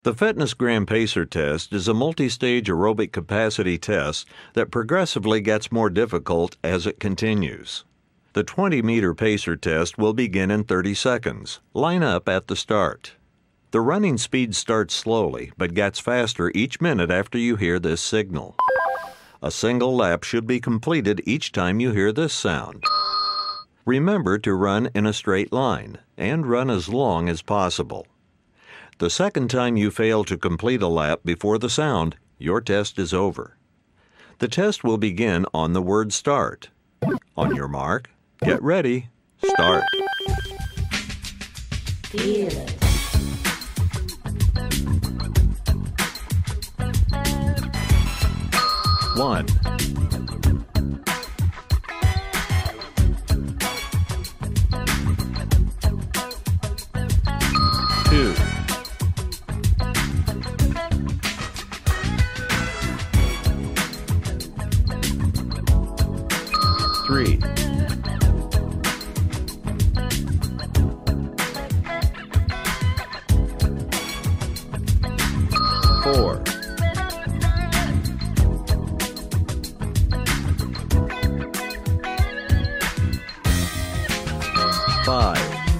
The FitnessGram Pacer test is a multi-stage aerobic capacity test that progressively gets more difficult as it continues. The 20-meter pacer test will begin in 30 seconds. Line up at the start. The running speed starts slowly but gets faster each minute after you hear this signal. A single lap should be completed each time you hear this sound. Remember to run in a straight line and run as long as possible. The second time you fail to complete a lap before the sound, your test is over. The test will begin on the word start. On your mark, get ready, start. Feel it. One, 2, 3, 4, 5,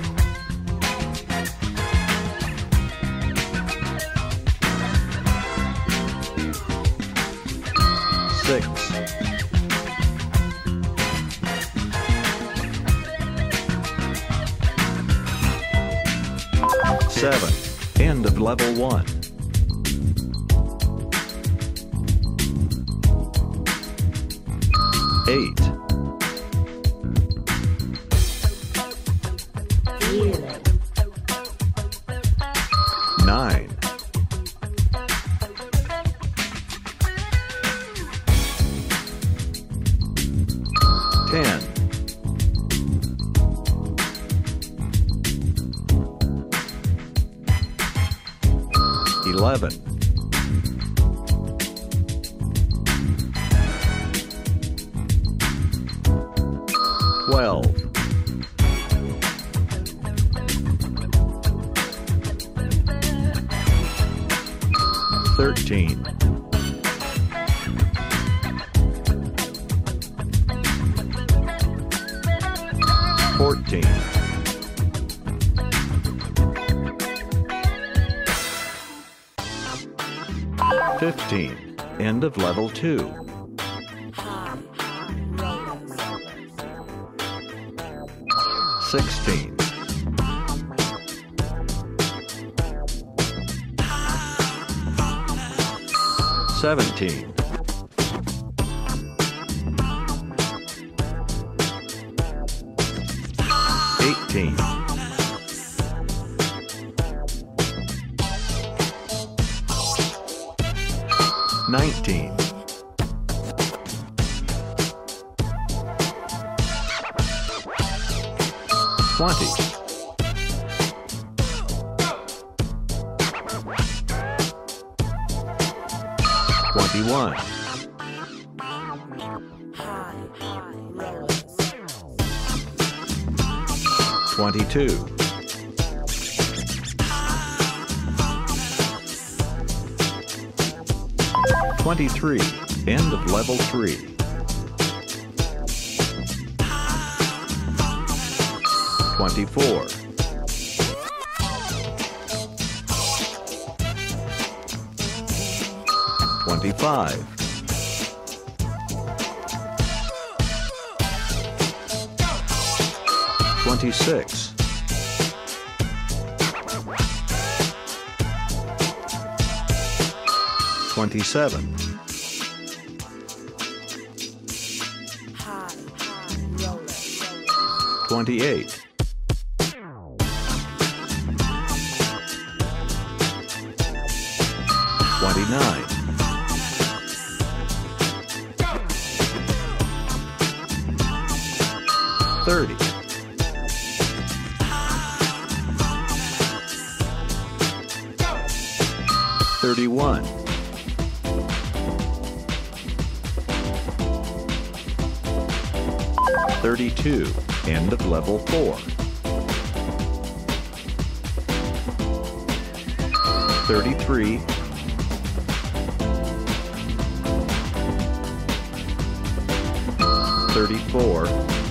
6, 7. End of level 1. 8. Feel it. 9. 10. 11. 12. 13. 14. 15. End of level 2. 16. 17. 18. 19. 20. 21. 22. 23. End of level 3. 24. 25. 26. 27. 28. 29. 30. 31. 32. End of level 4. 33, 34,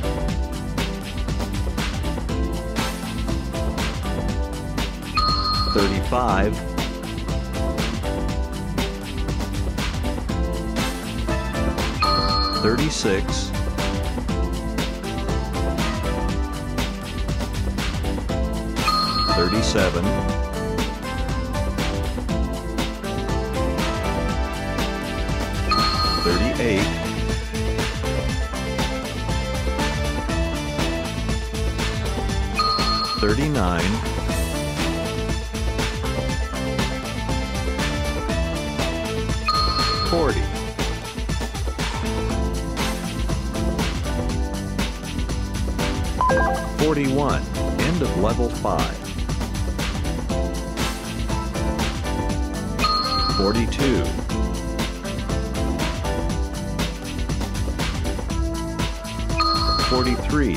35, 36, 37, 38, 39, 40, 41, end of level 5. 42, 43,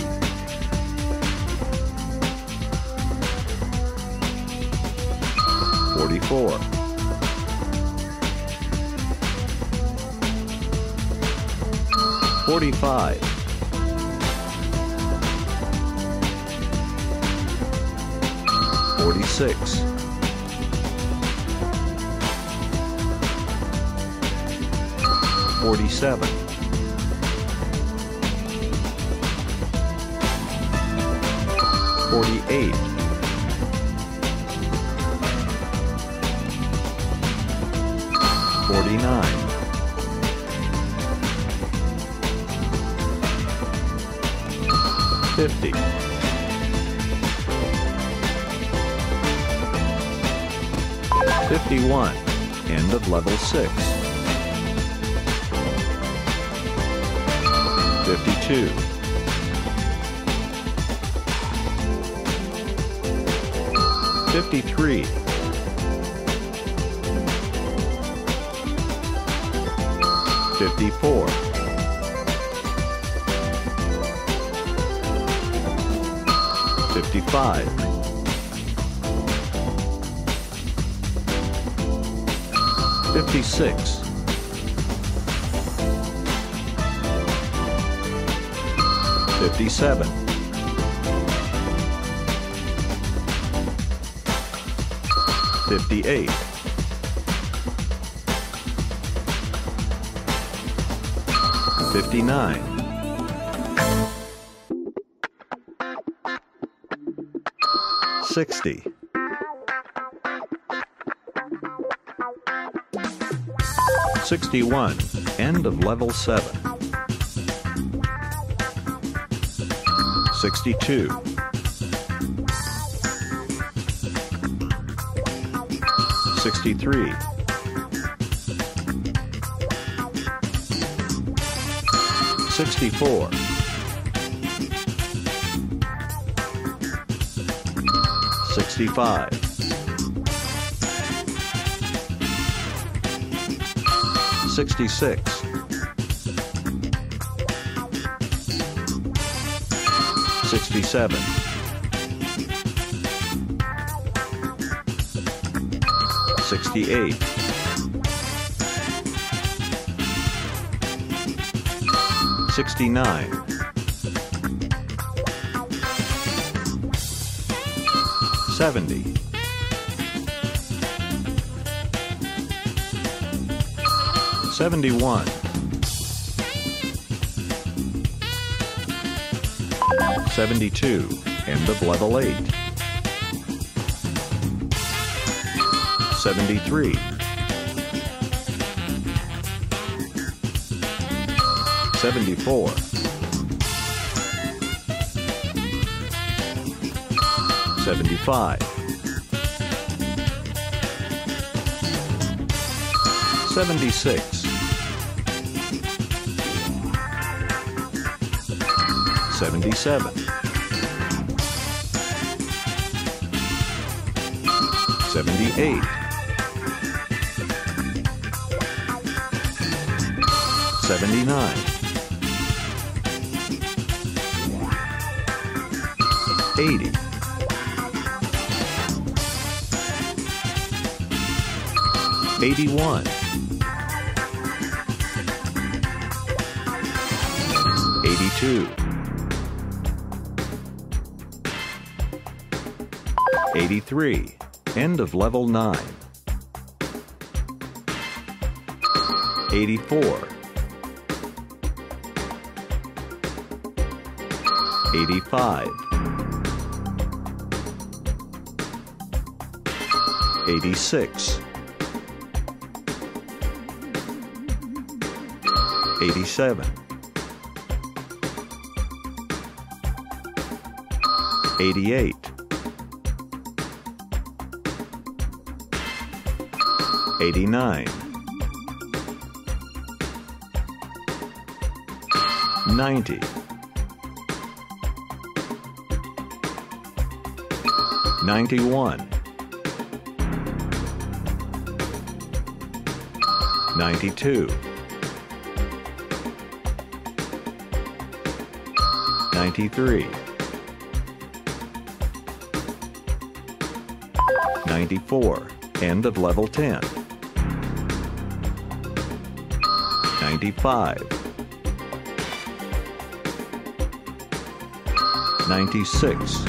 44, 45, 46, 47, 48, 49, 50, 51, end of level 6. 52, 53, 54, 55, 56, 57, 58, 59, 60, 61, end of level 7. 62, 63, 64, 65, 66, 67, 68, 69, 70, 71, 72, end of level 8. 73, 74, 75, 76, 77, 78, 79, 80, 81, 82, 83, end of level 9, 84, 85, 86, 87, 88, 89, 90, 91, 92, 93, 94, end of level 10, 95, 96,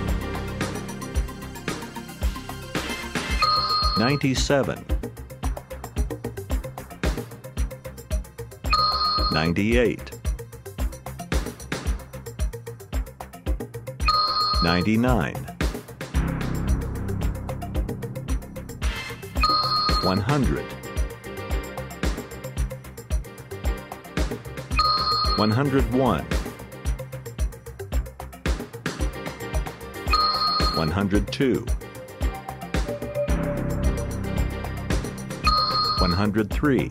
97, 98, 99, 100, 101, 102, 103,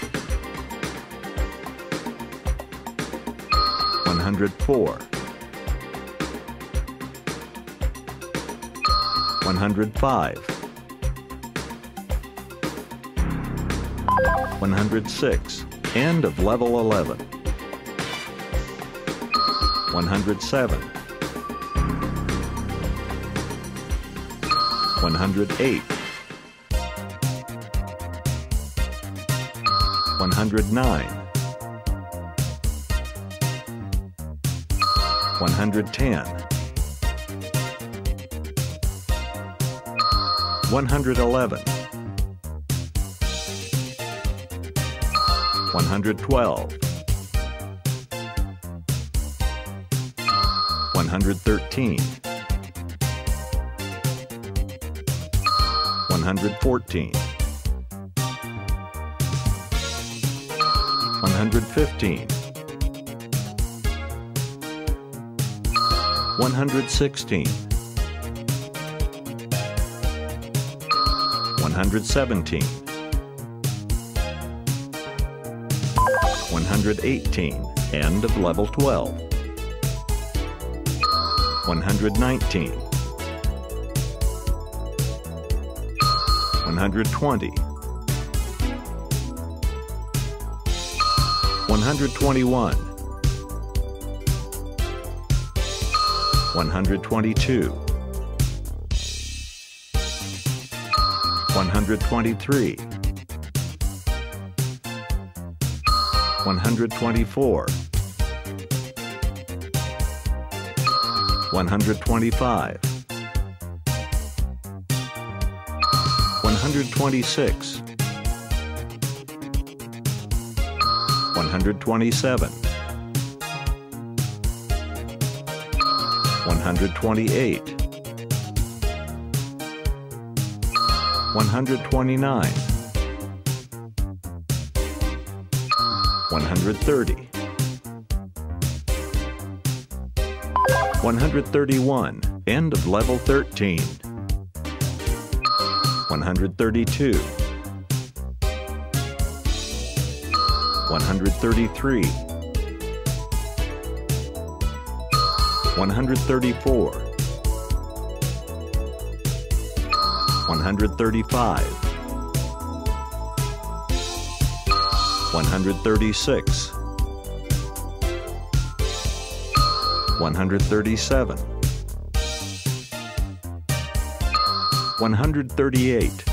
104, 105, 106, end of level 11, 107, 108, 109, 110, 111, 112, 113, 114, 115, 116, 117, 118, end of level 12, 119, 120, 121, 122, 123, 124, 125, 126, 127, 128, 129, 130, 131, end of level 13, 132, 133, 134, 135, 136, 137, 138,